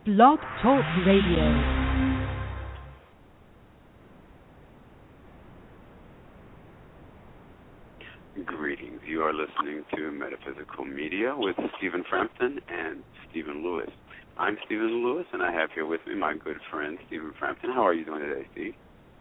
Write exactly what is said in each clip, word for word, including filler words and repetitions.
Blog Talk Radio. Greetings. You are listening to Metaphysical Media with Stephen Frampton and Stephen Lewis. I'm Stephen Lewis, and I have here with me my good friend, Stephen Frampton. How are you doing today, Steve?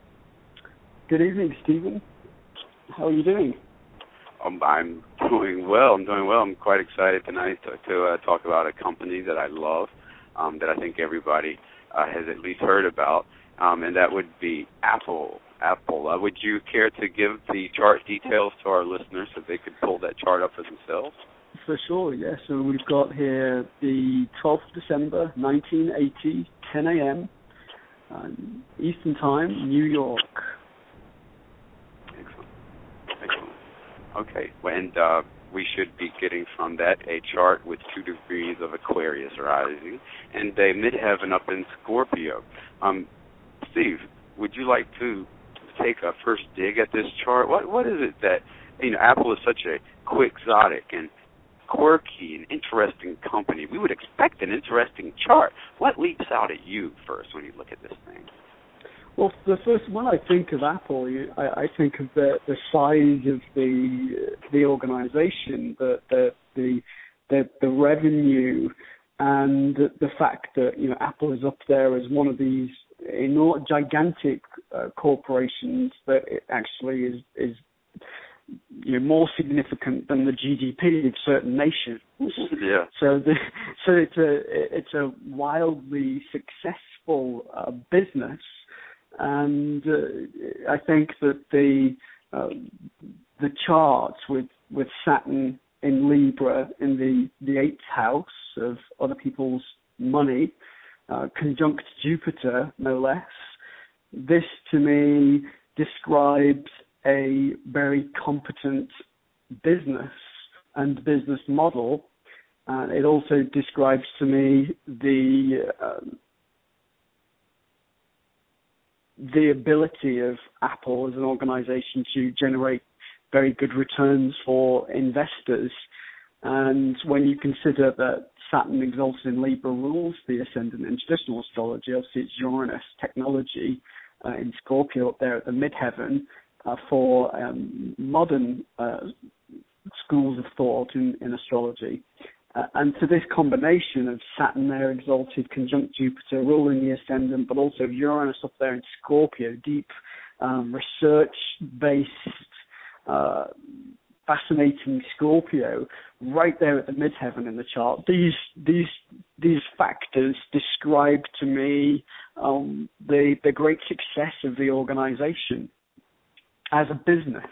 Good evening, Stephen. How are you doing? Um, I'm doing well. I'm doing well. I'm quite excited tonight to, to uh, talk about a company that I love, um, that I think everybody uh, has at least heard about, um, and that would be Apple. Apple. Uh, would you care to give the chart details to our listeners so they could pull that chart up for themselves? For sure, yes. So we've got here the twelfth of December, nineteen eighty, ten a.m., um, Eastern Time, New York. Excellent. Excellent. Okay, and uh, we should be getting from that a chart with two degrees of Aquarius rising and a midheaven up in Scorpio. Um, Steve, would you like to take a first dig at this chart? What What is it that, you know, Apple is such a quixotic and quirky and interesting company? We would expect an interesting chart. What leaps out at you first when you look at this thing? Well, the first when I think of Apple, you- I, I think of the, the size of the the organization, the the the the, the revenue, and the, the fact that, you know, Apple is up there as one of these enormous, gigantic uh, corporations that it actually is is you know more significant than the G D P of certain nations. Yeah. So the, so it's a it's a wildly successful uh, business. And uh, I think that the uh, the charts with, with Saturn in Libra in the, the eighth house of other people's money, uh, conjunct Jupiter, no less, this to me describes a very competent business and business model. Uh, it also describes to me the uh, the ability of Apple as an organization to generate very good returns for investors. And when you consider that Saturn exalted in Libra rules the ascendant in traditional astrology, obviously it's Uranus technology uh, in Scorpio up there at the midheaven uh, for um, modern uh, schools of thought in, in astrology. Uh, and to this combination of Saturn there exalted, conjunct Jupiter, ruling the ascendant, but also Uranus up there in Scorpio, deep um, research-based, uh, fascinating Scorpio, right there at the midheaven in the chart. These these these factors describe to me um, the the great success of the organization as a business.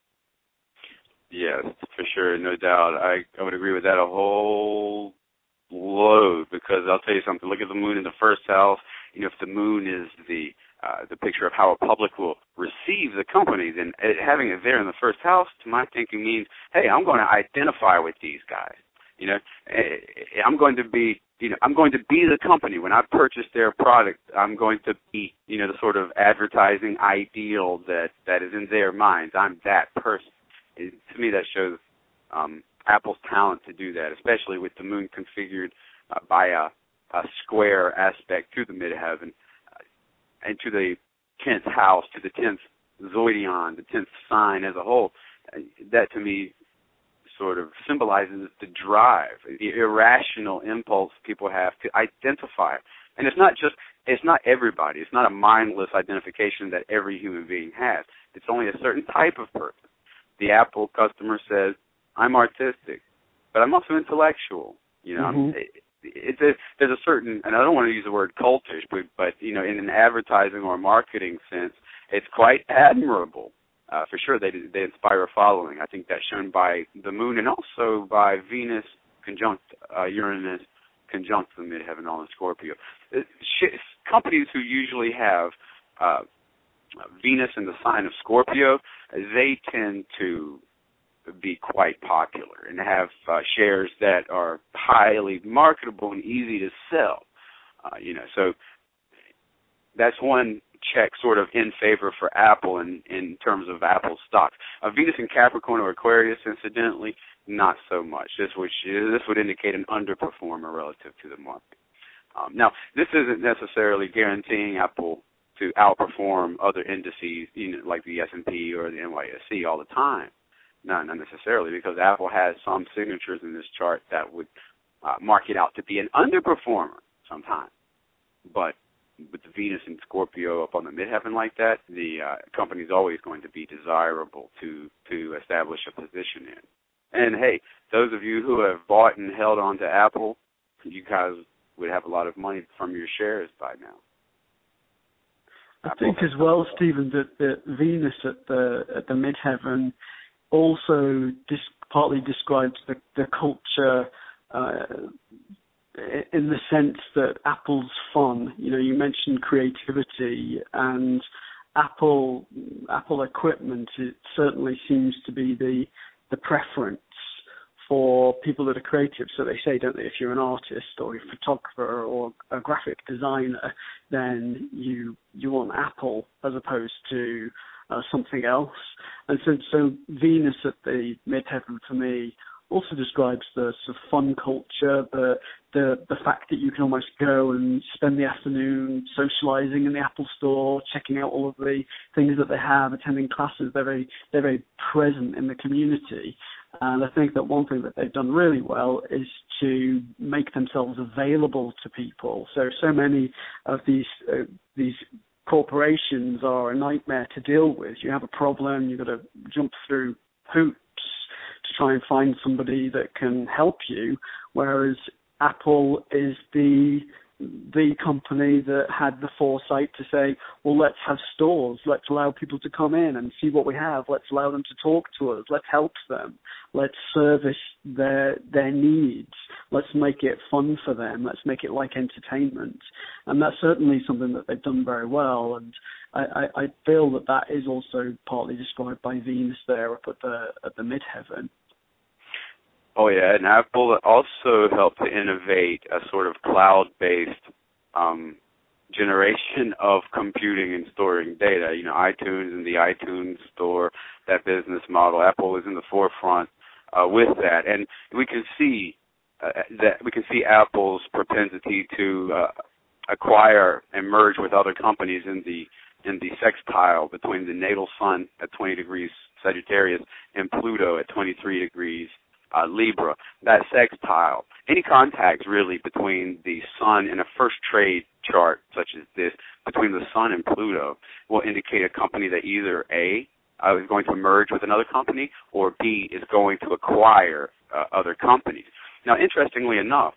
Yes, for sure, no doubt. I, I would agree with that a whole load, because I'll tell you something. Look at the moon in the first house. You know, if the moon is the uh, the picture of how a public will receive the company, then it, having it there in the first house, to my thinking, means, hey, I'm going to identify with these guys. You know, I'm going to be, you know, I'm going to be the company. When I purchase their product, I'm going to be, you know, the sort of advertising ideal that, that is in their minds. I'm that person. It, to me, that shows um, Apple's talent to do that, especially with the moon configured uh, by a, a square aspect to the midheaven uh, and to the tenth house, to the tenth zodion, the tenth sign as a whole. Uh, that, to me, sort of symbolizes the drive, the irrational impulse people have to identify. And it's not just, it's not everybody. It's not a mindless identification that every human being has. It's only a certain type of person. The Apple customer says, I'm artistic, but I'm also intellectual. You know, mm-hmm. it, it's a, there's a certain, and I don't want to use the word cultish, but, but you know, in an advertising or marketing sense, it's quite admirable. Uh, for sure, they they inspire a following. I think that's shown by the moon and also by Venus conjunct uh, Uranus conjunct the midheaven all in Scorpio. Uh, sh- companies who usually have uh, Venus in the sign of Scorpio, they tend to be quite popular and have uh, shares that are highly marketable and easy to sell. Uh, you know, so that's one check sort of in favor for Apple in, in terms of Apple stocks. Uh, Venus in Capricorn or Aquarius, incidentally, not so much. This would this would indicate an underperformer relative to the market. Um, now, this isn't necessarily guaranteeing Apple to outperform other indices, you know, like the S and P or the N Y S E all the time. No, not necessarily, because Apple has some signatures in this chart that would uh, mark it out to be an underperformer sometimes. But with the Venus and Scorpio up on the midheaven like that, the uh, company is always going to be desirable to, to establish a position in. And, hey, those of you who have bought and held on to Apple, you guys would have a lot of money from your shares by now. I think as well, Stephen, that, that Venus at the at the midheaven also dis- partly describes the, the culture uh, in the sense that Apple's fun. You know, you mentioned creativity, and Apple Apple equipment, it certainly seems to be the the preference for people that are creative. So they say, don't they, if you're an artist or a photographer or a graphic designer, then you you want Apple as opposed to uh, something else. And so, so Venus at the midheaven for me also describes the sort of fun culture, the the the fact that you can almost go and spend the afternoon socializing in the Apple store, checking out all of the things that they have, attending classes. They're very they're very present in the community. And I think that one thing that they've done really well is to make themselves available to people. So, so many of these uh, these corporations are a nightmare to deal with. You have a problem, you've got to jump through hoops to try and find somebody that can help you, whereas Apple is the the company that had the foresight to say, well, let's have stores, let's allow people to come in and see what we have, let's allow them to talk to us, let's help them, let's service their their needs, let's make it fun for them, let's make it like entertainment. And that's certainly something that they've done very well, and I, I, I feel that that is also partly described by Venus there up at the at the midheaven. Oh, yeah, and Apple also helped to innovate a sort of cloud-based um, generation of computing and storing data. You know, iTunes and the iTunes Store, that business model, Apple is in the forefront uh, with that. And we can see uh, that we can see Apple's propensity to uh, acquire and merge with other companies in the in the sextile between the natal sun at twenty degrees Sagittarius and Pluto at twenty-three degrees Uh, Libra, that sextile, any contact really between the sun in a first trade chart such as this, between the sun and Pluto, will indicate a company that either A, uh, is going to merge with another company, or B, is going to acquire uh, other companies. Now, interestingly enough,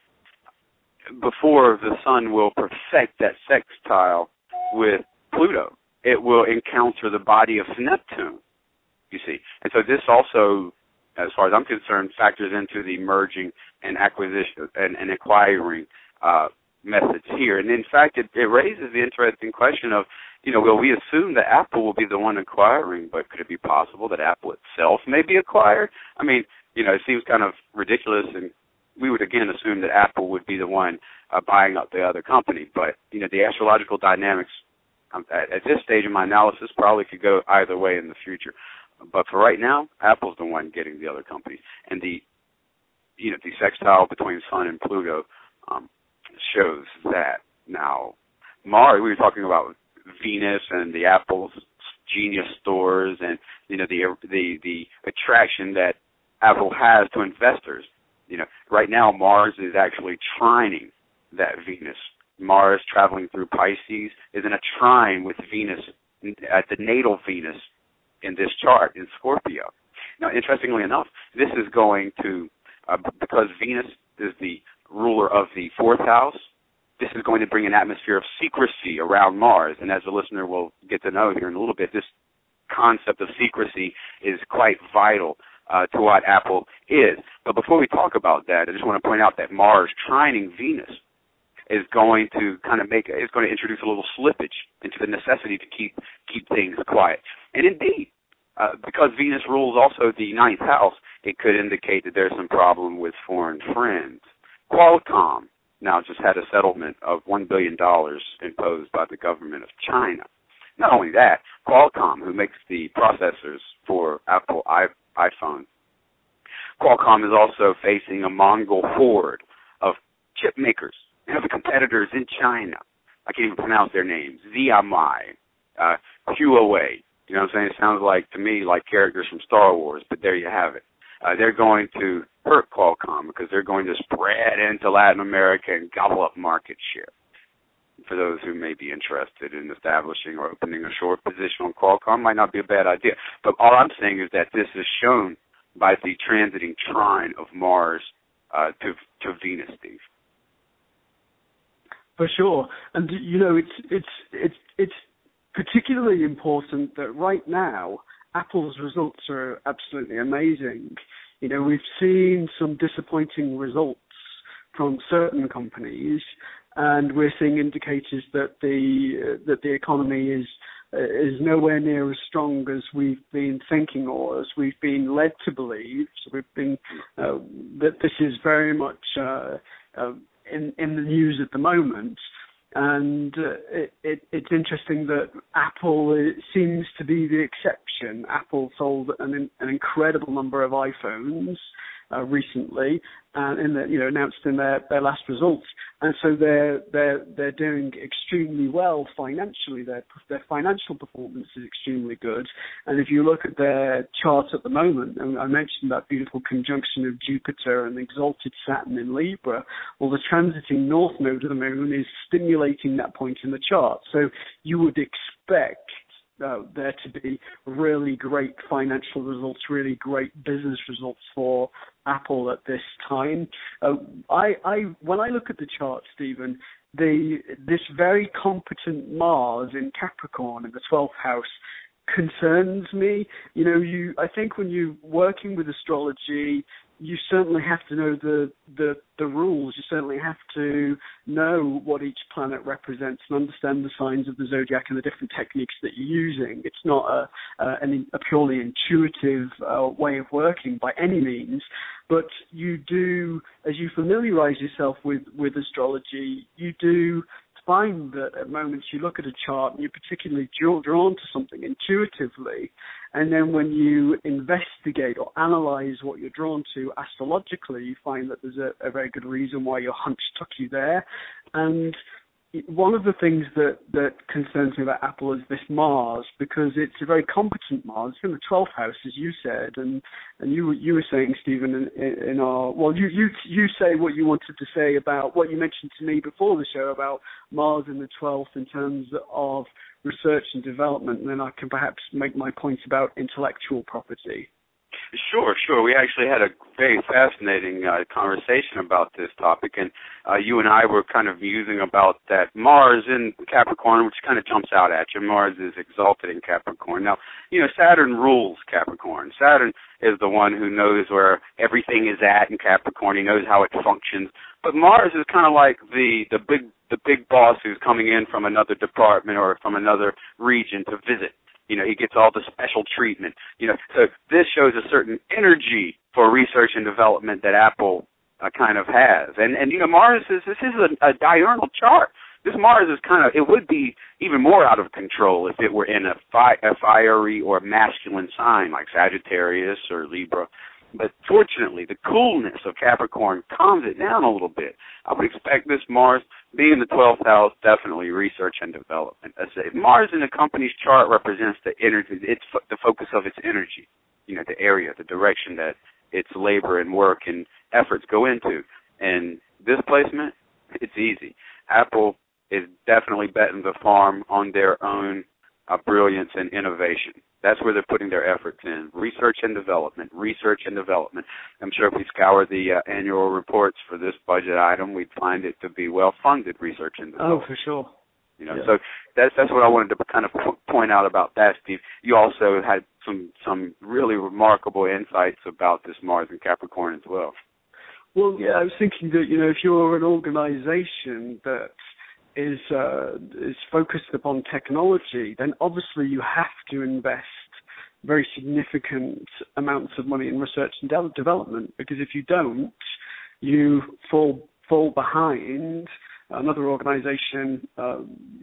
before the sun will perfect that sextile with Pluto, it will encounter the body of Neptune, you see. And so this also, as far as I'm concerned, factors into the merging and acquisition and, and acquiring uh, methods here. And in fact, it, it raises the interesting question of, you know, will we assume that Apple will be the one acquiring, but could it be possible that Apple itself may be acquired? I mean, you know, it seems kind of ridiculous, and we would again assume that Apple would be the one uh, buying up the other company. But, you know, the astrological dynamics um, at, at this stage of my analysis probably could go either way in the future. But for right now, Apple's the one getting the other companies. And the, you know, the sextile between Sun and Pluto um, shows that. Now, Mars, we were talking about Venus and the Apple's Genius stores and, you know, the the the attraction that Apple has to investors. You know, right now Mars is actually trining that Venus. Mars traveling through Pisces is in a trine with Venus at the natal Venus in this chart in Scorpio. Now, interestingly enough, this is going to, uh, because Venus is the ruler of the fourth house, this is going to bring an atmosphere of secrecy around Mars. And as the listener will get to know here in a little bit, this concept of secrecy is quite vital uh, to what Apple is. But before we talk about that, I just want to point out that Mars trining Venus is going to kind of make, is going to introduce a little slippage into the necessity to keep keep things quiet. And indeed, uh, because Venus rules also the ninth house, it could indicate that there's some problem with foreign friends. Qualcomm now just had a settlement of one billion dollars imposed by the government of China. Not only that, Qualcomm, who makes the processors for Apple iPhone, Qualcomm is also facing a Mongol horde of chip makers You know, the competitors in China, I can't even pronounce their names, Xiaomi, uh, Huawei. You know what I'm saying? It sounds like, to me, like characters from Star Wars, but there you have it. Uh, they're going to hurt Qualcomm because they're going to spread into Latin America and gobble up market share. For those who may be interested in establishing or opening a short position on Qualcomm, might not be a bad idea. But all I'm saying is that this is shown by the transiting trine of Mars uh, to to Venus, Steve. For sure, and you know, it's it's it's it's particularly important that right now Apple's results are absolutely amazing. You know, we've seen some disappointing results from certain companies, and we're seeing indicators that the uh, that the economy is uh, is nowhere near as strong as we've been thinking or as we've been led to believe. So we've been uh, that this is very much uh, uh, in in the news at the moment. And uh, it, it, it's interesting that Apple it seems to be the exception. Apple sold an, an incredible number of iPhones uh, recently, and in the, you know announced in their, their last results, and so they're they're they're doing extremely well financially. Their their financial performance is extremely good, and if you look at their charts at the moment, and I mentioned that beautiful conjunction of Jupiter and exalted Saturn in Libra, well, the transiting north node of the moon is stimulating that point in the chart. So you would expect Uh, there to be really great financial results, really great business results for Apple at this time. Uh, I, I, when I look at the chart, Stephen, the this very competent Mars in Capricorn in the twelfth house concerns me. You know, you I think when you're working with astrology, you certainly have to know the, the the rules. You certainly have to know what each planet represents and understand the signs of the zodiac and the different techniques that you're using. It's not a, a, a purely intuitive uh, way of working by any means, but you do, as you familiarize yourself with, with astrology, you do find that at moments you look at a chart and you're particularly drawn to something intuitively, and then when you investigate or analyze what you're drawn to astrologically, you find that there's a, a very good reason why your hunch took you there. And one of the things that, that concerns me about Apple is this Mars, because it's a very competent Mars. It's in the twelfth house, as you said, and, and you you were saying, Stephen, in, in our well, you, you you say what you wanted to say about what you mentioned to me before the show about Mars in the twelfth in terms of research and development, and then I can perhaps make my points about intellectual property. Sure, sure. We actually had a very fascinating uh, conversation about this topic, and uh, you and I were kind of musing about that Mars in Capricorn, which kind of jumps out at you. Mars is exalted in Capricorn. Now, you know, Saturn rules Capricorn. Saturn is the one who knows where everything is at in Capricorn. He knows how it functions. But Mars is kind of like the, the big the big boss who's coming in from another department or from another region to visit. You know, he gets all the special treatment. You know, so this shows a certain energy for research and development that Apple uh, kind of has. And, and you know, Mars is, this is a, a diurnal chart. This Mars is kind of, it would be even more out of control if it were in a, fi- a fiery or masculine sign like Sagittarius or Libra. But fortunately, the coolness of Capricorn calms it down a little bit. I would expect this Mars, being in the twelfth house, definitely research and development. I say Mars in a company's chart represents the energy, it's fo- the focus of its energy, you know, the area, the direction that its labor and work and efforts go into. And this placement, it's easy. Apple is definitely betting the farm on their own uh, brilliance and innovation. That's where they're putting their efforts in, research and development, research and development. I'm sure if we scour the uh, annual reports for this budget item, we'd find it to be well-funded research and development. Oh, for sure. You know, yeah. So that's that's what I wanted to kind of point out about that, Steve. You also had some some really remarkable insights about this Mars and Capricorn as well. Well, yeah, I was thinking that, you know, if you're an organization that is uh, is focused upon technology, then obviously you have to invest very significant amounts of money in research and de- development, because if you don't, you fall fall behind another organization uh,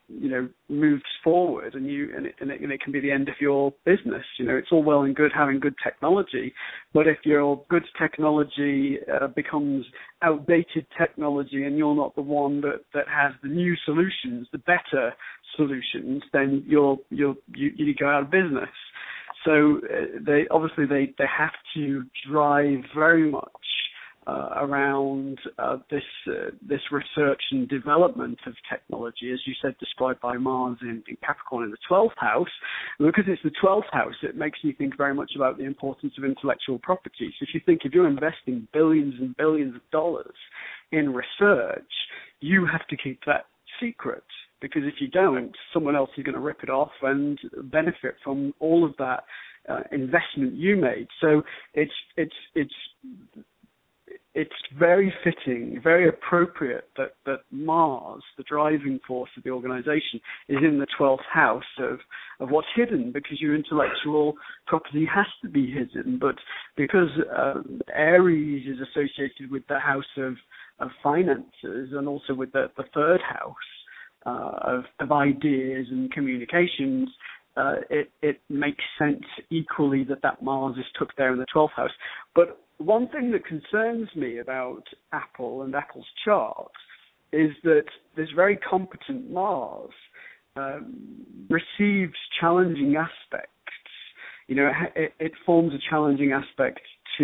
you know, moves forward, and you and it, and it, and it can be the end of your business. You know, it's all well and good having good technology, but if your good technology uh, becomes outdated technology, and you're not the one that, that has the new solutions, the better solutions, then you're you're you, you go out of business. So uh, they obviously they, they have to drive very much uh, around uh, this uh, this research and development of technology, as you said, described by Mars in, in Capricorn in the twelfth house. And because it's the twelfth house, it makes me think very much about the importance of intellectual property. So if you think if you're investing billions and billions of dollars in research, you have to keep that secret. Because if you don't, someone else is going to rip it off and benefit from all of that uh, investment you made. So it's it's it's it's very fitting, very appropriate that, that Mars, the driving force of the organization, is in the twelfth house of, of what's hidden, because your intellectual property has to be hidden. But because uh, Aries is associated with the house of, of finances, and also with the, the third house, Uh, of, of ideas and communications, uh, it, it makes sense equally that that Mars is took there in the twelfth house. But one thing that concerns me about Apple and Apple's chart is that this very competent Mars um, receives challenging aspects. You know, it, it forms a challenging aspect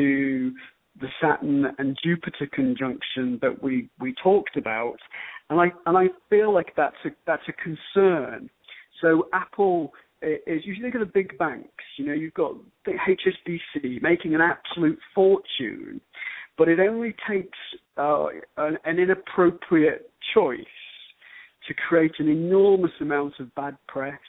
to the Saturn and Jupiter conjunction that we, we talked about. And I and I feel like that's a that's a concern. So Apple is, you think of the big banks, you know, you've got H S B C making an absolute fortune, but it only takes uh, an, an inappropriate choice to create an enormous amount of bad press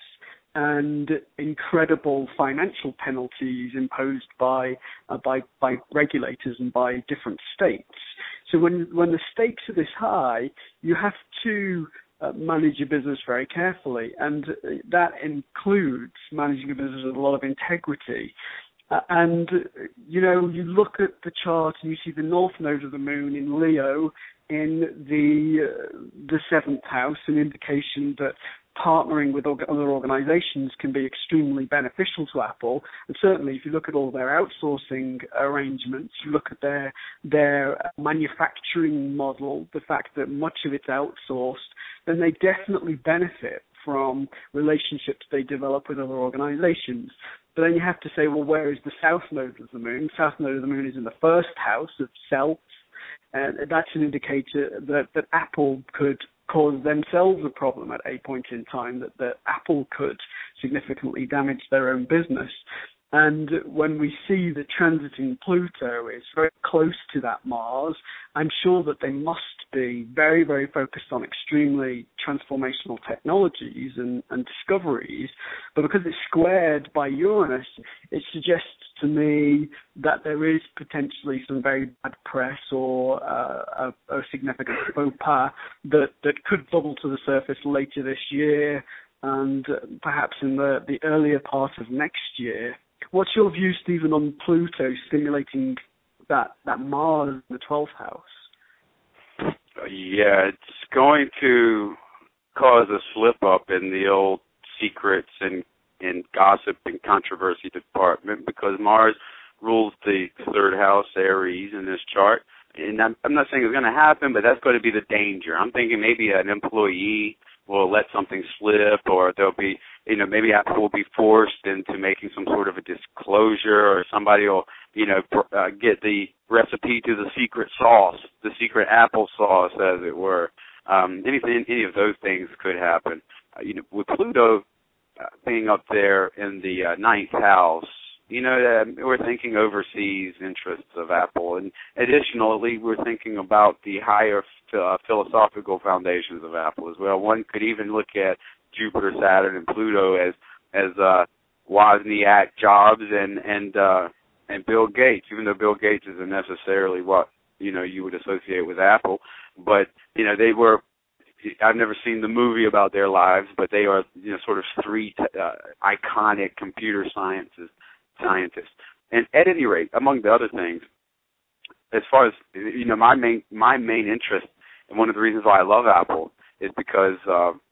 and incredible financial penalties imposed by uh, by by regulators and by different states. So when when the stakes are this high, you have to uh, manage your business very carefully, and that includes managing a business with a lot of integrity. Uh, and you know, you look at the chart and you see the north node of the moon in Leo in the uh, the seventh house, an indication that partnering with other organizations can be extremely beneficial to Apple. And certainly if you look at all their outsourcing arrangements, you look at their their manufacturing model, the fact that much of it's outsourced, then they definitely benefit from relationships they develop with other organizations. But then you have to say, well, where is the south node of the moon? The south node of the moon is in the first house of self, and that's an indicator that, that Apple could cause themselves a problem at a point in time, that, that Apple could significantly damage their own business. And when we see the transiting Pluto is very close to that Mars, I'm sure that they must be very, very focused on extremely transformational technologies and, and discoveries. But because it's squared by Uranus, it suggests to me that there is potentially some very bad press or uh, a, a significant faux pas that, that could bubble to the surface later this year and perhaps in the, the earlier part of next year. What's your view, Stephen, on Pluto stimulating that, that Mars in the twelfth house? Yeah, it's going to cause a slip-up in the old secrets and, and gossip and controversy department, because Mars rules the third house, Aries, in this chart. And I'm, I'm not saying it's going to happen, but that's going to be the danger. I'm thinking maybe an employee will let something slip, or there'll be, you know, maybe Apple will be forced into making some sort of a disclosure, or somebody will, you know, uh, get the recipe to the secret sauce, the secret Apple sauce, as it were. Um, anything, any of those things could happen. Uh, you know, with Pluto uh, being up there in the uh, ninth house, you know, uh, we're thinking overseas interests of Apple, and additionally, we're thinking about the higher uh, philosophical foundations of Apple as well. One could even look at Jupiter, Saturn, and Pluto as as uh, Wozniak, Jobs, and and uh, and Bill Gates. Even though Bill Gates isn't necessarily what you know you would associate with Apple, but you know they were. I've never seen the movie about their lives, but they are you know sort of three t- uh, iconic computer sciences. scientists. And at any rate, among the other things, as far as, you know, my main my main interest, and one of the reasons why I love Apple, is because uh,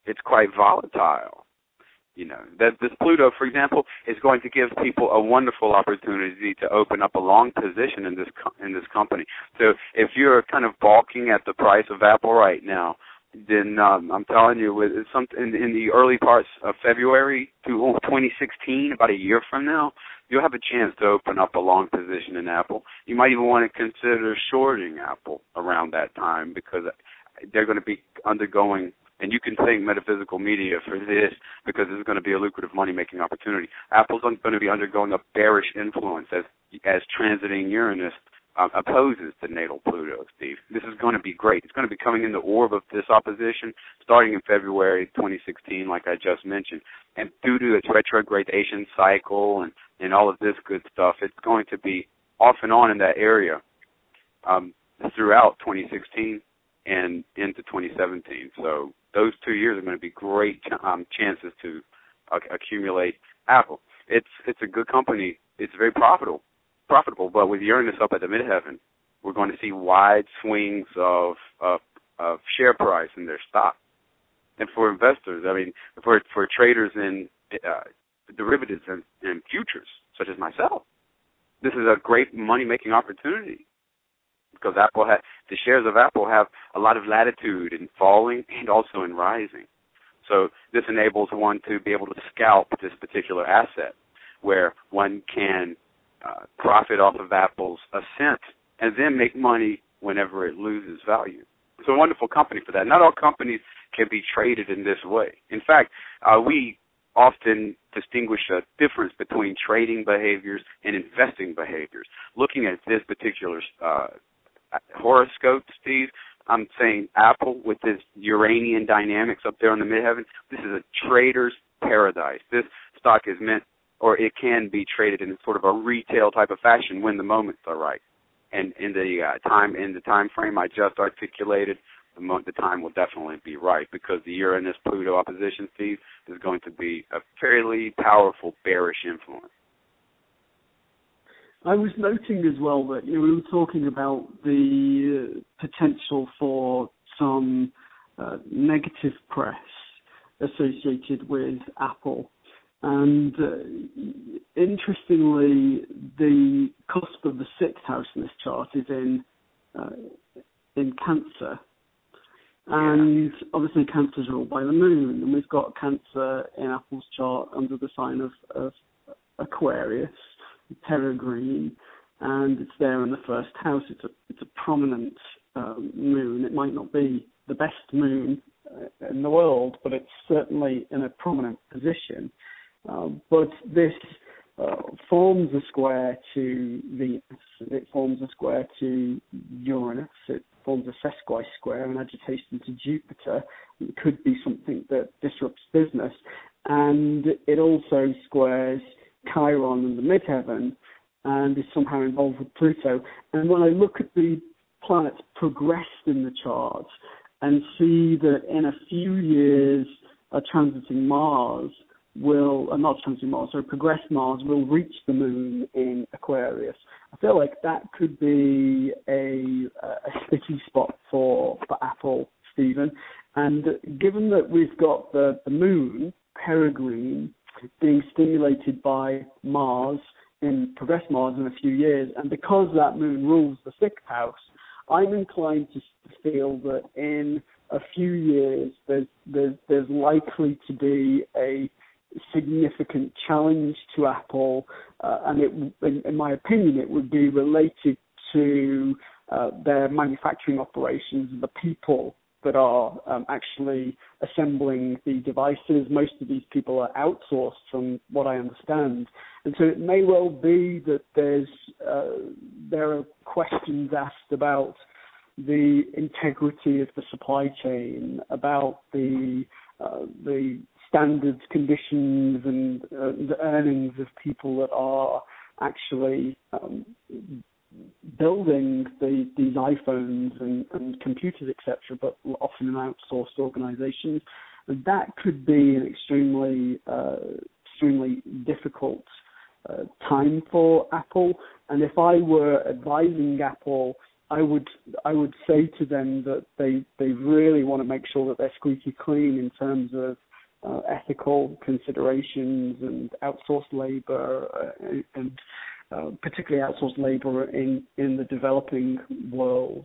it's quite volatile. You know, that this Pluto, for example, is going to give people a wonderful opportunity to open up a long position in this co- in this company. So if you're kind of balking at the price of Apple right now, then um, I'm telling you, with some in, in the early parts of February to twenty sixteen, about a year from now, you'll have a chance to open up a long position in Apple. You might even want to consider shorting Apple around that time because they're going to be undergoing. And you can thank Metaphysical Media for this because this is going to be a lucrative money-making opportunity. Apple's going to be undergoing a bearish influence as as transiting Uranus um, opposes the natal Pluto, Steve. This is going to be great. It's going to be coming in the orb of this opposition starting in February twenty sixteen, like I just mentioned. And due to its retrogradation cycle and, and all of this good stuff, it's going to be off and on in that area um, throughout twenty sixteen and into twenty seventeen. So those two years are going to be great um, chances to uh, accumulate Apple. It's it's a good company. It's very profitable, profitable. But with Uranus up at the midheaven, we're going to see wide swings of, of of share price in their stock. And for investors, I mean, for for traders in uh, derivatives and, and futures, such as myself, this is a great money-making opportunity. Because Apple ha- the shares of Apple have a lot of latitude in falling and also in rising. So this enables one to be able to scalp this particular asset where one can uh, profit off of Apple's ascent and then make money whenever it loses value. It's a wonderful company for that. Not all companies can be traded in this way. In fact, uh, we often distinguish a difference between trading behaviors and investing behaviors. Looking at this particular uh horoscope, Steve, I'm saying Apple with this Uranian dynamics up there on the midheaven, this is a trader's paradise. This stock is meant, or it can be traded in sort of a retail type of fashion when the moments are right. And in the uh, time in the time frame I just articulated, the, mo- the time will definitely be right because the Uranus-Pluto opposition, Steve, is going to be a fairly powerful bearish influence. I was noting as well that you know, we were talking about the uh, potential for some uh, negative press associated with Apple. And uh, interestingly, the cusp of the sixth house in this chart is in uh, in Cancer. And obviously Cancer is ruled by the moon, and we've got Cancer in Apple's chart under the sign of, of Aquarius, Peregrine, and it's there in the first house. It's a it's a prominent um, moon. It might not be the best moon uh, in the world, but it's certainly in a prominent position. Uh, but this uh, forms a square to Venus. It forms a square to Uranus. It forms a sesqui square, an agitation to Jupiter. It could be something that disrupts business, and it also squares Chiron in the midheaven and is somehow involved with Pluto. And when I look at the planets progressed in the chart and see that in a few years a transiting Mars will, uh, not transiting Mars, sorry, progressed Mars will reach the moon in Aquarius, I feel like that could be a, a sticky spot for, for Apple, Stephen. And given that we've got the, the moon, Peregrine, being stimulated by Mars in progressed Mars in a few years, and because that moon rules the sixth house, I'm inclined to feel that in a few years there's there's, there's likely to be a significant challenge to Apple, uh, and it, in, in my opinion, it would be related to uh, their manufacturing operations and the people that are um, actually assembling the devices. Most of these people are outsourced from what I understand. And so it may well be that there's uh, there are questions asked about the integrity of the supply chain, about the uh, the standards, conditions, and uh, the earnings of people that are actually um, building the, these iPhones and, and computers, et cetera, but often in outsourced organizations. And that could be an extremely, uh, extremely difficult uh, time for Apple. And if I were advising Apple I would I would say to them that they they really want to make sure that they're squeaky clean in terms of uh, ethical considerations and outsourced labor uh, and uh, particularly outsourced labor in, in the developing world.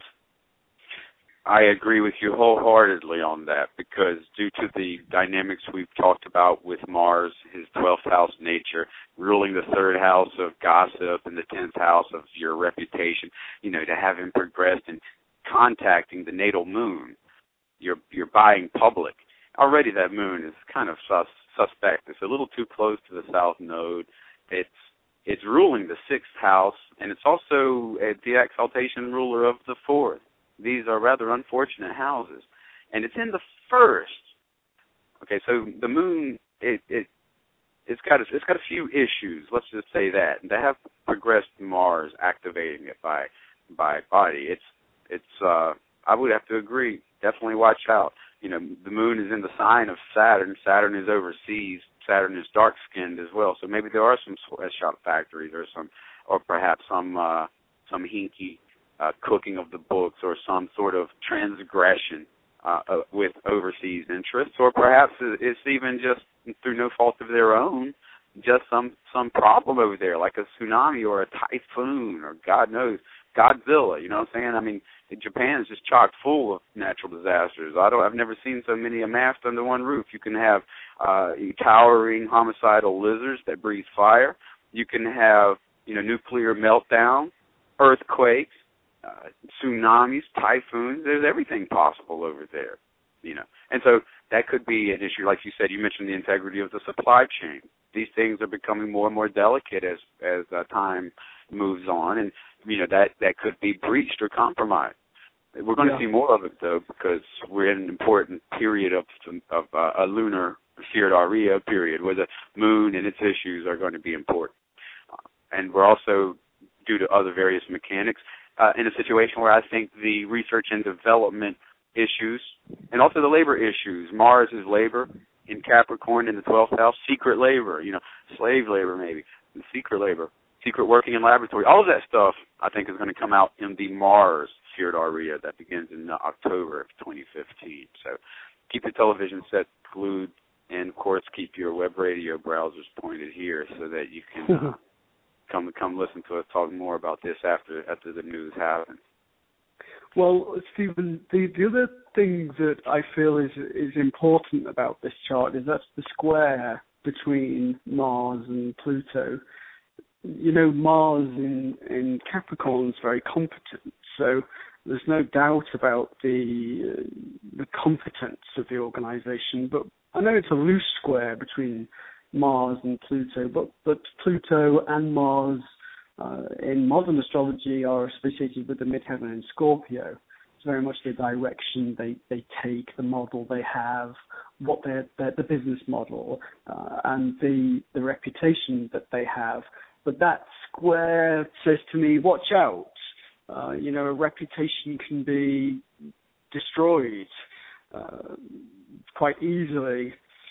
I agree with you wholeheartedly on that, because due to the dynamics we've talked about with Mars, his twelfth house nature, ruling the third house of gossip and the tenth house of your reputation, you know, to have him progressed in contacting the natal moon, you're, you're buying public. Already that moon is kind of sus, suspect. It's a little too close to the south node. It's it's ruling the sixth house, and it's also a, the exaltation ruler of the fourth. These are rather unfortunate houses, and it's in the first. Okay, so the moon, it it it's got a, it's got a few issues. Let's just say that, and to have progressed Mars activating it by by body, it's it's. Uh, I would have to agree. Definitely watch out. You know, the moon is in the sign of Saturn. Saturn is overseas. Saturn is dark-skinned as well. So maybe there are some sweatshop factories, or some, or perhaps some uh, some hinky Uh, cooking of the books, or some sort of transgression uh, uh, with overseas interests, or perhaps it's even just through no fault of their own, just some some problem over there, like a tsunami or a typhoon, or God knows, Godzilla. You know what I'm saying? I mean, Japan is just chock full of natural disasters. I don't. I've never seen so many amassed under one roof. You can have uh, towering homicidal lizards that breathe fire. You can have, you know, nuclear meltdown, earthquakes. Uh, tsunamis, typhoons, there's everything possible over there, you know. And so that could be an issue. Like you said, you mentioned the integrity of the supply chain. These things are becoming more and more delicate as as uh, time moves on, and, you know, that, that could be breached or compromised. We're going yeah. to see more of it, though, because we're in an important period of, of uh, a lunar Sirdariya period, where the moon and its issues are going to be important. Uh, and we're also, due to other various mechanics, Uh, in a situation where I think the research and development issues, and also the labor issues, Mars is labor in Capricorn in the twelfth house, secret labor, you know, slave labor maybe, secret labor, secret working in laboratory, all of that stuff I think is going to come out in the Mars Sirdariya that begins in October of twenty fifteen. So keep your television set glued, and of course keep your web radio browsers pointed here so that you can uh, Come come listen to us talk more about this after after the news happens. Well, Stephen, the, the other thing that I feel is is important about this chart is that's the square between Mars and Pluto. You know, Mars in, in Capricorn is very competent, so there's no doubt about the uh, the competence of the organization. But I know it's a loose square between Mars and Pluto, but, but Pluto and Mars uh, in modern astrology are associated with the midheaven in Scorpio. It's very much the direction they, they take, the model they have, what they're, they're the business model, uh, and the the reputation that they have. But that square says to me, watch out. Uh, you know, a reputation can be destroyed uh, quite easily.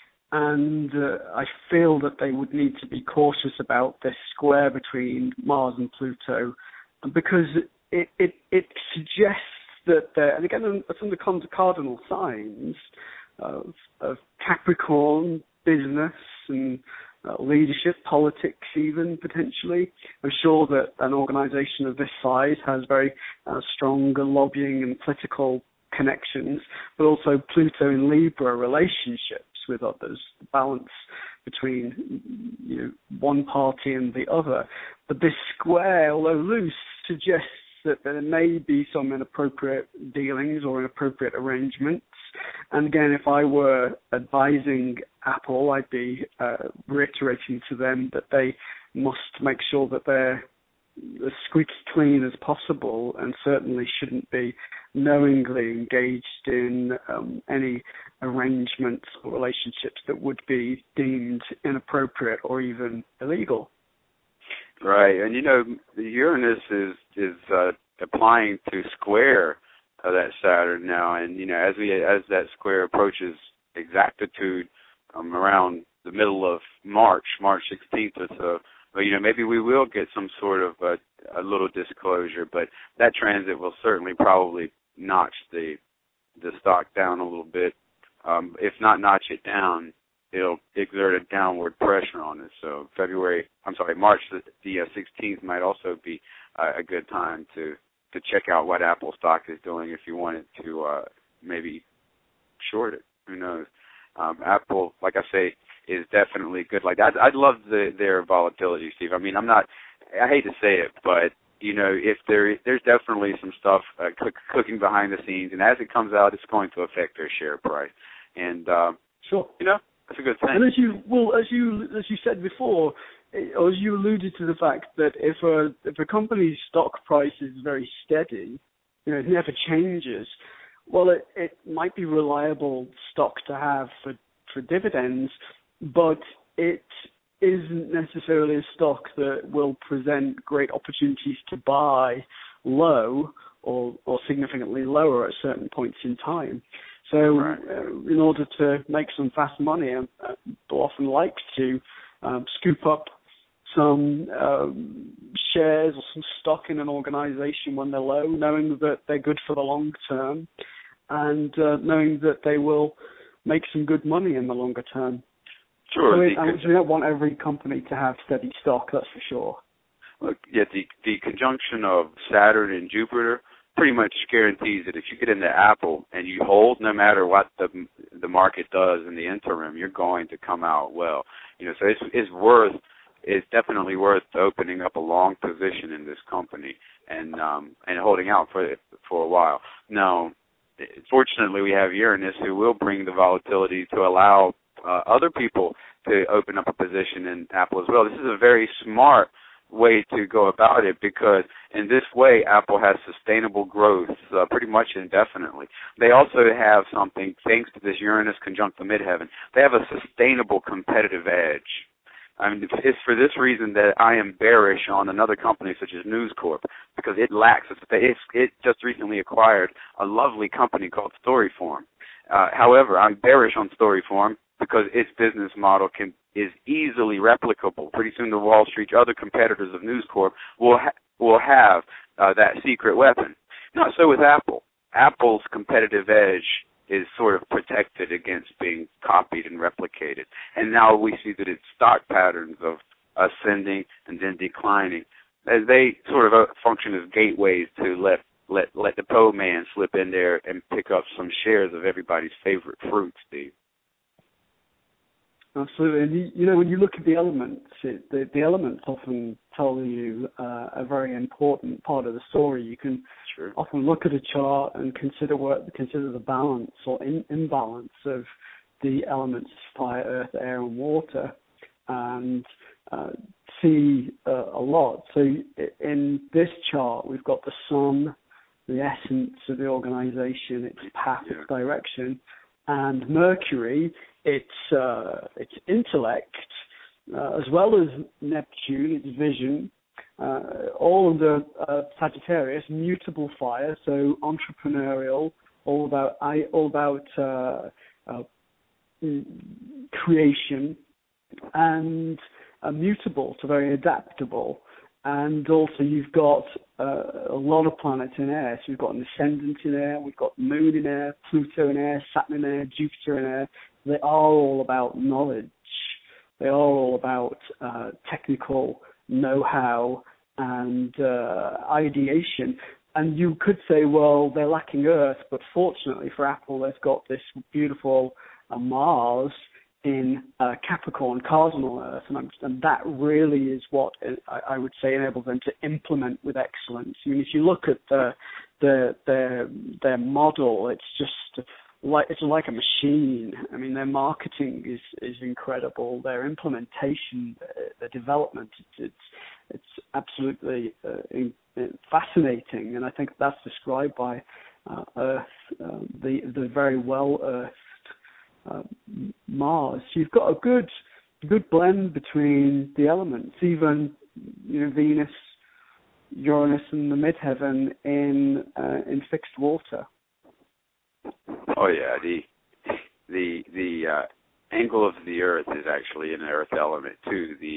And uh, I feel that they would need to be cautious about this square between Mars and Pluto, because it it, it suggests that, and again, it's under cardinal signs of, of Capricorn, business and uh, leadership, politics even, potentially. I'm sure that an organization of this size has very uh, strong lobbying and political connections, but also Pluto in Libra relationships with others, the balance between, you know, one party and the other. But this square, although loose, suggests that there may be some inappropriate dealings or inappropriate arrangements. And again, if I were advising Apple, I'd be uh, reiterating to them that they must make sure that they're as squeaky clean as possible, and certainly shouldn't be knowingly engaged in um, any arrangements or relationships that would be deemed inappropriate or even illegal. Right, and you know, Uranus is is uh, applying to square uh, that Saturn now, and you know, as we as that square approaches exactitude um, around the middle of March, March sixteenth, it's a But, you know, maybe we will get some sort of a, a little disclosure, but that transit will certainly probably notch the the stock down a little bit. Um, if not notch it down, it'll exert a downward pressure on it. So February, I'm sorry, March the, the uh, sixteenth might also be uh, a good time to, to check out what Apple stock is doing if you wanted to uh, maybe short it. Who knows? Um, Apple, like I say, is definitely good. Like I, I love the, their volatility, Steve. I mean, I'm not. I hate to say it, but you know, if there there's definitely some stuff uh, cook, cooking behind the scenes, and as it comes out, it's going to affect their share price. And uh, sure, you know, that's a good thing. And as you well as you as you said before, or as you alluded to the fact that if a if a company's stock price is very steady, you know, it never changes. Well, it, it might be reliable stock to have for, for dividends, but it isn't necessarily a stock that will present great opportunities to buy low or, or significantly lower at certain points in time. So right. uh, in order to make some fast money, uh, people often like to um, scoop up some um, shares or some stock in an organization when they're low, knowing that they're good for the long term and uh, knowing that they will make some good money in the longer term. Sure. So The, it, I mean, we don't want every company to have steady stock, that's for sure. Look, yeah, the, the conjunction of Saturn and Jupiter pretty much guarantees that if you get into Apple and you hold, no matter what the the market does in the interim, you're going to come out well. You know, so it's, it's worth It's definitely worth opening up a long position in this company and um, and holding out for for a while. Now, fortunately, we have Uranus, who will bring the volatility to allow uh, other people to open up a position in Apple as well. This is a very smart way to go about it because in this way, Apple has sustainable growth uh, pretty much indefinitely. They also have something, thanks to this Uranus conjunct the midheaven, they have a sustainable competitive edge. I mean, it's for this reason that I am bearish on another company such as News Corp because it lacks, it's, it just recently acquired a lovely company called Storyform. Uh, however, I'm bearish on Storyform because its business model can is easily replicable. Pretty soon the Wall Street, other competitors of News Corp will, ha- will have uh, that secret weapon. Not so with Apple. Apple's competitive edge is sort of protected against being copied and replicated. And now we see that its stock patterns of ascending and then declining, as they sort of uh, function as gateways to let let let the po man slip in there and pick up some shares of everybody's favorite fruit, Steve. Absolutely. And, you, you know, when you look at the elements, it, the, the elements often tell you uh, a very important part of the story. You can sure. often look at a chart and consider what consider the balance or in, imbalance of the elements fire, earth, air, and water, and uh, see uh, a lot. So in this chart, we've got the sun, the essence of the organization, its path, yeah. its direction, and Mercury, its uh, its intellect, uh, as well as Neptune, its vision, uh, all under uh, Sagittarius, mutable fire, so entrepreneurial, all about I, all about uh, uh, creation, and uh, mutable, so very adaptable. And also you've got uh, a lot of planets in air. So we've got an ascendant in air, we've got Moon in air, Pluto in air, Saturn in air, Jupiter in air. They are all about knowledge. They are all about uh, technical know-how and uh, ideation. And you could say, well, they're lacking Earth, but fortunately for Apple, they've got this beautiful uh, Mars in uh, Capricorn, cardinal Earth, and, and that really is what I, I would say enables them to implement with excellence. I mean, if you look at the, the their their model, it's just like it's like a machine. I mean, their marketing is, is incredible. Their implementation, the development, it's it's, it's absolutely uh, in, in fascinating, and I think that's described by uh, Earth, uh, the the very well Earth. Uh, Mars. You've got a good, good blend between the elements. Even you know Venus, Uranus, and the midheaven in uh, in fixed water. Oh yeah, the the the uh, angle of the Earth is actually an Earth element too. The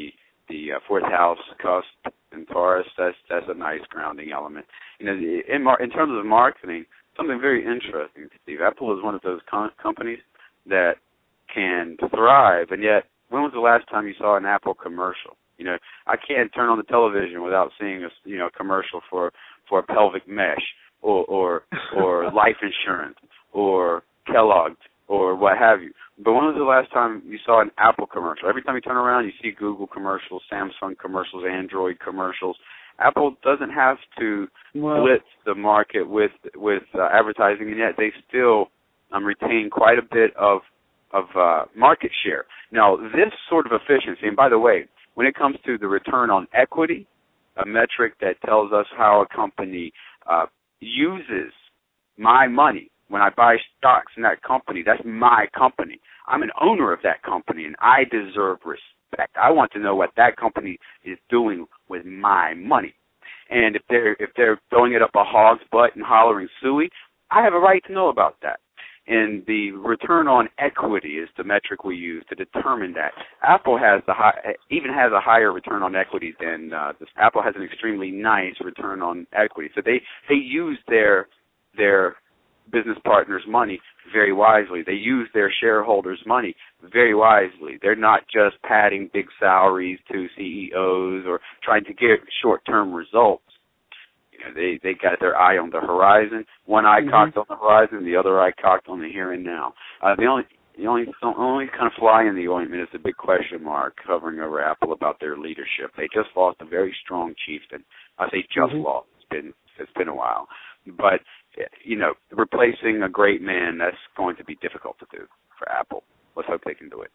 the uh, fourth house, cusp, and Taurus. That's that's a nice grounding element. You know, in mar- in terms of marketing, something very interesting, Steve. Apple is one of those com- companies that can thrive, and yet, when was the last time you saw an Apple commercial? You know, I can't turn on the television without seeing a you know commercial for for pelvic mesh or or, or life insurance or Kellogg or what have you. But when was the last time you saw an Apple commercial? Every time you turn around, you see Google commercials, Samsung commercials, Android commercials. Apple doesn't have to well, blitz the market with with uh, advertising, and yet they still um, retain quite a bit of of uh, market share. Now, this sort of efficiency, and by the way, when it comes to the return on equity, a metric that tells us how a company uh, uses my money. When I buy stocks in that company, that's my company. I'm an owner of that company, and I deserve respect. I want to know what that company is doing with my money. And if they're if they're throwing it up a hog's butt and hollering suey, I have a right to know about that. And the return on equity is the metric we use to determine that. Apple has the high, even has a higher return on equity than uh, this. Apple has an extremely nice return on equity. So they they use their their business partners' money very wisely. They use their shareholders' money very wisely. They're not just padding big salaries to C E Os or trying to get short-term results. You know, they they got their eye on the horizon. One eye mm-hmm. cocked on the horizon, the other eye cocked on the here and now. Uh, the only the only the only kind of fly in the ointment is the big question mark hovering over Apple about their leadership. They just lost a very strong chieftain. I say just mm-hmm. lost. It's been it's been a while, but you know, replacing a great man, that's going to be difficult to do for Apple. Let's hope they can do it.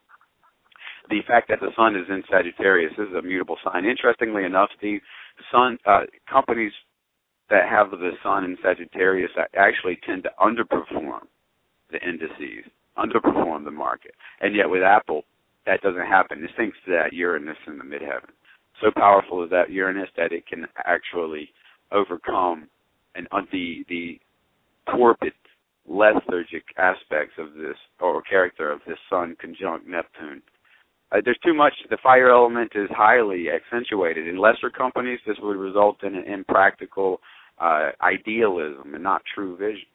The fact that the sun is in Sagittarius is a mutable sign. Interestingly enough, the sun uh, companies that have the sun in Sagittarius actually tend to underperform the indices, underperform the market. And yet with Apple, that doesn't happen. It sinks to that Uranus in the midheaven. So powerful is that Uranus that it can actually overcome and uh, the the torpid, lethargic aspects of this, or character of this sun conjunct Neptune. Uh, there's too much. The fire element is highly accentuated. In lesser companies, this would result in an impractical uh, idealism and not true vision.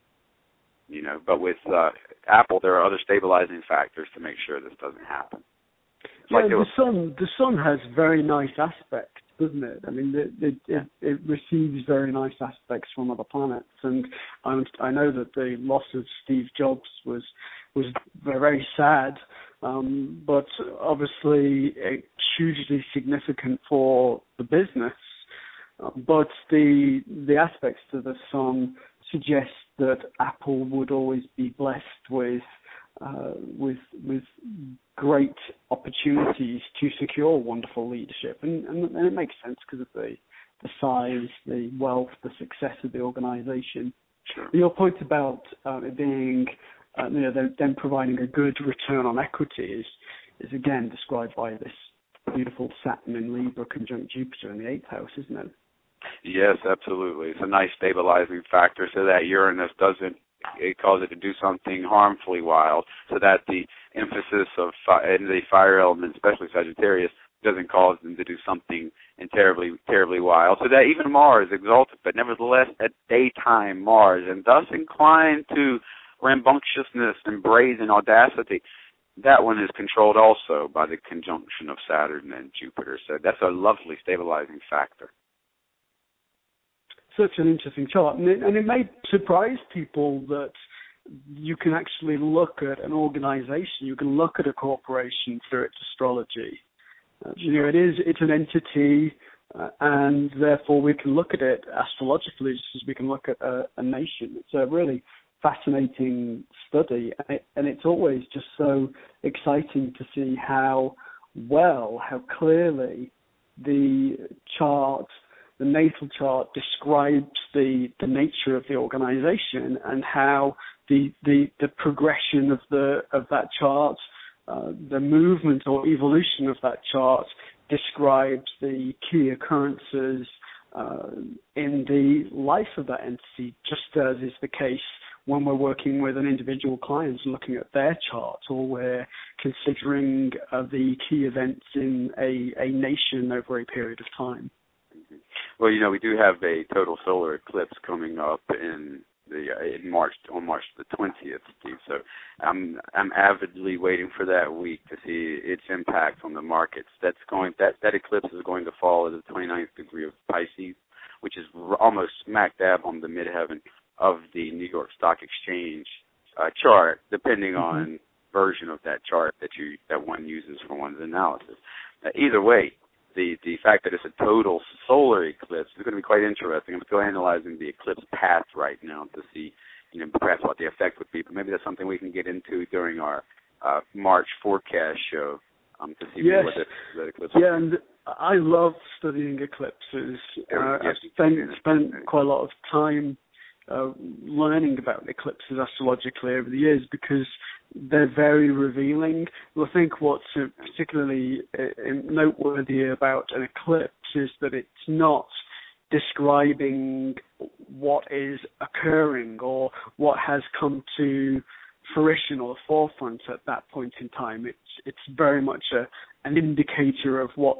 You know, but with uh, Apple, there are other stabilizing factors to make sure this doesn't happen. Yeah, like the sun. The sun has very nice aspects, doesn't it? I mean, it, it, it, it receives very nice aspects from other planets, and I'm, I know that the loss of Steve Jobs was was very sad, um, but obviously hugely significant for the business. Uh, but the the aspects to the sun suggest that Apple would always be blessed with uh, with with great opportunities to secure wonderful leadership, and, and, and it makes sense because of the the size, the wealth, the success of the organization. Sure. Your point about uh, it being, uh, you know, them, them providing a good return on equity is, is again described by this beautiful Saturn in Libra conjunct Jupiter in the eighth house, isn't it? Yes, absolutely. It's a nice stabilizing factor so that Uranus doesn't it cause it to do something harmfully wild, so that the emphasis of fi- in the fire element, especially Sagittarius, doesn't cause them to do something and terribly, terribly wild. So that even Mars exalted, but nevertheless at daytime Mars, and thus inclined to rambunctiousness and brazen audacity. That one is controlled also by the conjunction of Saturn and Jupiter. So that's a lovely stabilizing factor. Such an interesting chart, and it, and it may surprise people that you can actually look at an organization, you can look at a corporation through its astrology. Uh, you know, it is it's an entity, uh, and therefore we can look at it astrologically just as we can look at a, a nation. It's a really fascinating study, and, it, and it's always just so exciting to see how well, how clearly the chart. The natal chart describes the, the nature of the organization and how the, the the progression of the of that chart, uh, the movement or evolution of that chart describes the key occurrences uh, in the life of that entity, just as is the case when we're working with an individual client and looking at their chart, or we're considering uh, the key events in a, a nation over a period of time. Well, you know, we do have a total solar eclipse coming up in the uh, in March on March the twentieth, Steve. So I'm I'm avidly waiting for that week to see its impact on the markets. That's going that that eclipse is going to fall at the twenty-ninth degree of Pisces, which is almost smack dab on the midheaven of the New York Stock Exchange uh, chart, depending mm-hmm. on version of that chart that you that one uses for one's analysis. Uh, either way, the the fact that it's a total solar eclipse is going to be quite interesting. I'm still analyzing the eclipse path right now to see, you know, perhaps what the effect would be. But maybe that's something we can get into during our uh, March forecast show um, to see yes. what the, the eclipse. Yeah, and I love studying eclipses. Uh, yes, I've spent spent quite a lot of time uh, learning about eclipses astrologically over the years because they're very revealing. I think what's particularly noteworthy about an eclipse is that it's not describing what is occurring or what has come to fruition or forefront at that point in time. It's it's very much a, an indicator of what's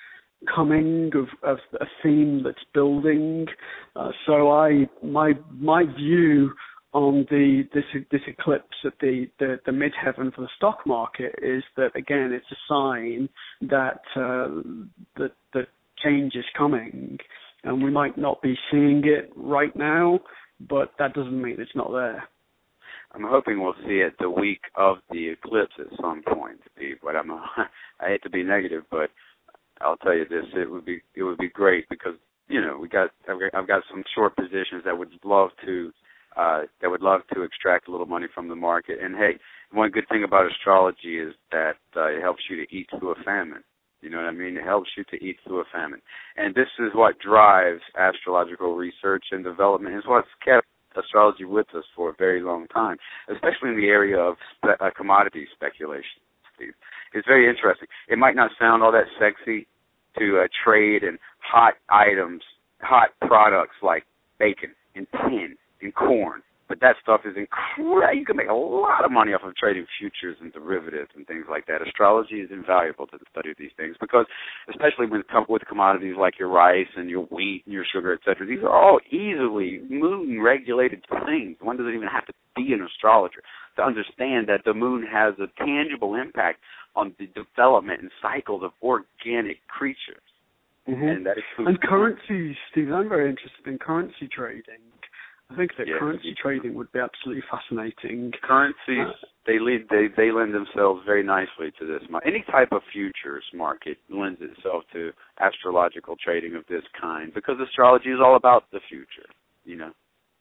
coming, of, of a theme that's building. Uh, so I my my view on the this this eclipse at the, the, the midheaven for the stock market is that, again, it's a sign that uh, that that change is coming, and we might not be seeing it right now, but that doesn't mean it's not there. I'm hoping we'll see it the week of the eclipse at some point, Steve. But I'm a, I hate to be negative, but I'll tell you this: it would be it would be great because you know we got I've got, I've got some short positions that would love to. Uh, that would love to extract a little money from the market. And, hey, one good thing about astrology is that uh, it helps you to eat through a famine. You know what I mean? It helps you to eat through a famine. And this is what drives astrological research and development. It's what's kept astrology with us for a very long time, especially in the area of spe- uh, commodity speculation, Steve. It's very interesting. It might not sound all that sexy to uh, trade in hot items, hot products like bacon and tin and corn, but that stuff is incredible. You can make a lot of money off of trading futures and derivatives and things like that. Astrology is invaluable to the study of these things because, especially when it comes with commodities like your rice and your wheat and your sugar, et cetera, these are all easily moon-regulated things. One doesn't even have to be an astrologer to understand that the moon has a tangible impact on the development and cycles of organic creatures. Mm-hmm. And that includes and currency, Steve. I'm very interested in currency trading. I think that yes. currency trading would be absolutely fascinating. Currencies, uh, they lead, they they lend themselves very nicely to this. Any type of futures market lends itself to astrological trading of this kind because astrology is all about the future, you know.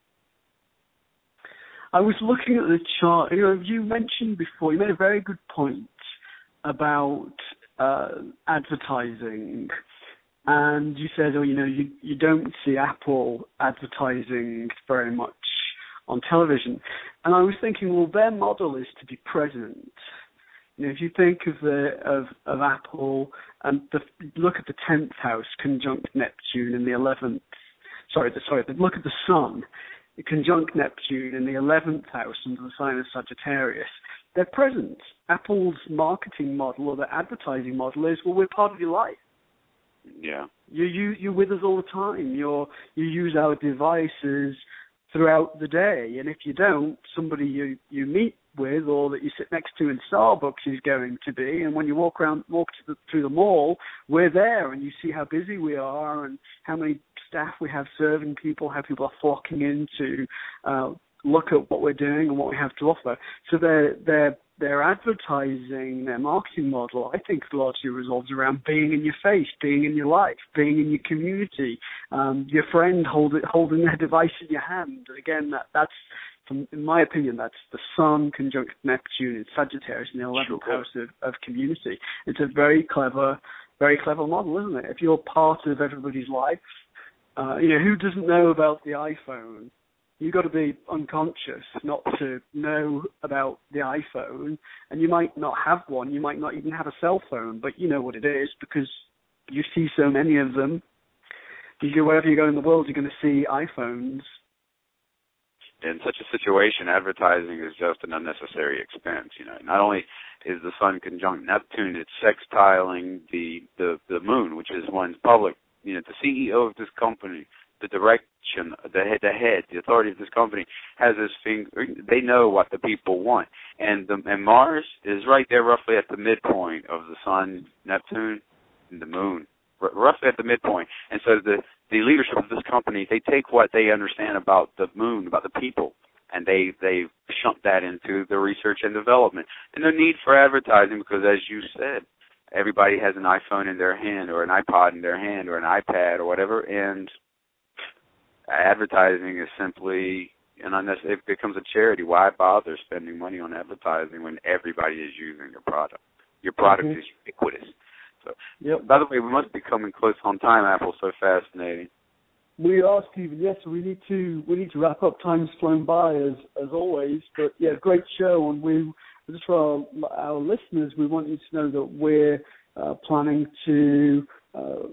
I was looking at the chart. You know, you mentioned before, you made a very good point about uh, advertising. And you said, oh, you know, you, you don't see Apple advertising very much on television. And I was thinking, well, their model is to be present. You know, if you think of the of, of Apple and the, look at the tenth house conjunct Neptune in the eleventh, sorry, the, sorry, the, look at the Sun conjunct Neptune in the eleventh house under the sign of Sagittarius. They're present. Apple's marketing model or their advertising model is, well, we're part of your life. Yeah. You you you're with us all the time. You're you use our devices throughout the day, and if you don't, somebody you, you meet with or that you sit next to in Starbucks is going to be. And when you walk around, walk to the, through the mall, we're there, and you see how busy we are and how many staff we have serving people, how people are flocking in to uh, look at what we're doing and what we have to offer. So they're they're Their advertising, their marketing model, I think, largely revolves around being in your face, being in your life, being in your community, um, your friend hold it, holding their device in your hand. Again, that, that's, from, in my opinion, that's the Sun conjunct Neptune in Sagittarius in the eleventh sure. house of, of community. It's a very clever, very clever model, isn't it? If you're part of everybody's life, uh, you know, who doesn't know about the iPhone? You've got to be unconscious not to know about the iPhone, and you might not have one. You might not even have a cell phone, but you know what it is because you see so many of them. You go wherever you go in the world, you're going to see iPhones. in such a situation, advertising is just an unnecessary expense. You know, not only is the sun conjunct Neptune, it's sextiling the, the, the moon, which is one's public. You know, the C E O of this company, the direction, the head, the head, the authority of this company has this thing. They know what the people want, and the, and Mars is right there, roughly at the midpoint of the sun, Neptune, and the moon, r- roughly at the midpoint. And so the the leadership of this company, they take what they understand about the moon, about the people, and they they shunt that into the research and development. And no need for advertising because, as you said, everybody has an iPhone in their hand or an iPod in their hand or an iPad or whatever, and advertising is simply an unnecessary. It becomes a charity. Why bother spending money on advertising when everybody is using your product? Your product mm-hmm. is ubiquitous. So, yep. By the way, we must be coming close on time. Apple's so fascinating. We are, Stephen. Yes, we need to we need to wrap up. Time's flown by as as always. But yeah, great show. And we just for our, our listeners, we want you to know that we're uh, planning to uh,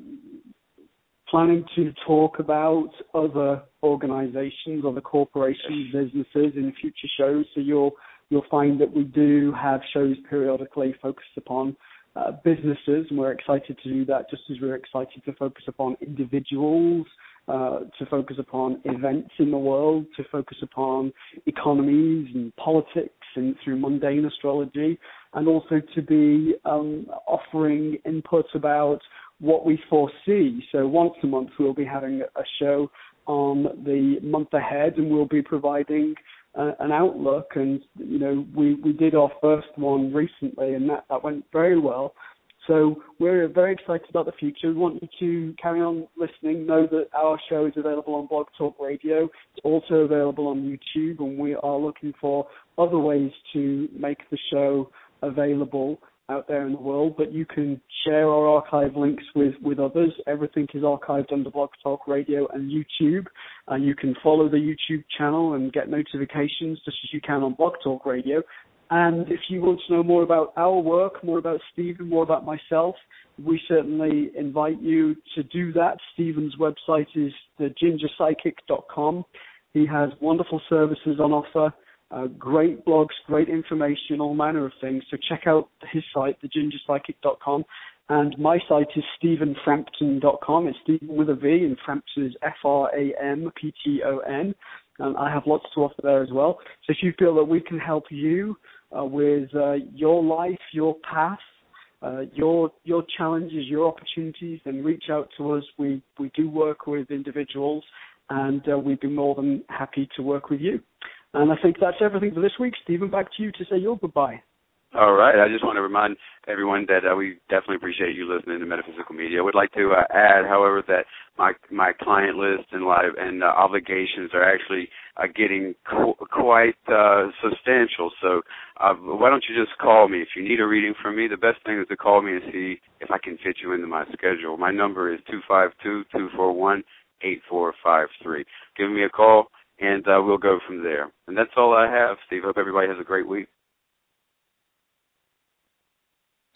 planning to talk about other organizations, other corporations, businesses in future shows. So you'll you'll find that we do have shows periodically focused upon uh, businesses, and we're excited to do that. Just as we're excited to focus upon individuals, uh, to focus upon events in the world, to focus upon economies and politics, and through mundane astrology, and also to be um, offering inputs about what we foresee. So once a month we'll be having a show on the month ahead, and we'll be providing uh, an outlook. And you know, we, we did our first one recently, and that, that went very well. So we're very excited about the future. We want you to carry on listening. Know that our show is available on Blog Talk Radio. It's also available on YouTube, and we are looking for other ways to make the show available out there in the world, but you can share our archive links with, with others. Everything is archived under Blog Talk Radio and YouTube. Uh, you can follow the YouTube channel and get notifications just as you can on Blog Talk Radio. And if you want to know more about our work, more about Stephen, more about myself, we certainly invite you to do that. Stephen's website is the ginger psychic dot com. He has wonderful services on offer. Uh, great blogs, great information, all manner of things. So check out his site, the ginger psychic dot com. And my site is stephen frampton dot com. It's Stephen with a V, and Frampton is F R A M P T O N. And I have lots to offer there as well. So if you feel that we can help you uh, with uh, your life, your path, uh, your your challenges, your opportunities, then reach out to us. We, we do work with individuals, and uh, we'd be more than happy to work with you. And I think that's everything for this week. Stephen, back to you to say your goodbye. All right. I just want to remind everyone that uh, we definitely appreciate you listening to Metaphysical Media. I would like to uh, add, however, that my my client list and live and uh, obligations are actually uh, getting qu- quite uh, substantial. So uh, why don't you just call me? If you need a reading from me, the best thing is to call me and see if I can fit you into my schedule. My number is two five two, two four one, eight four five three. Give me a call, and uh, we'll go from there. And that's all I have, Steve. Hope everybody has a great week.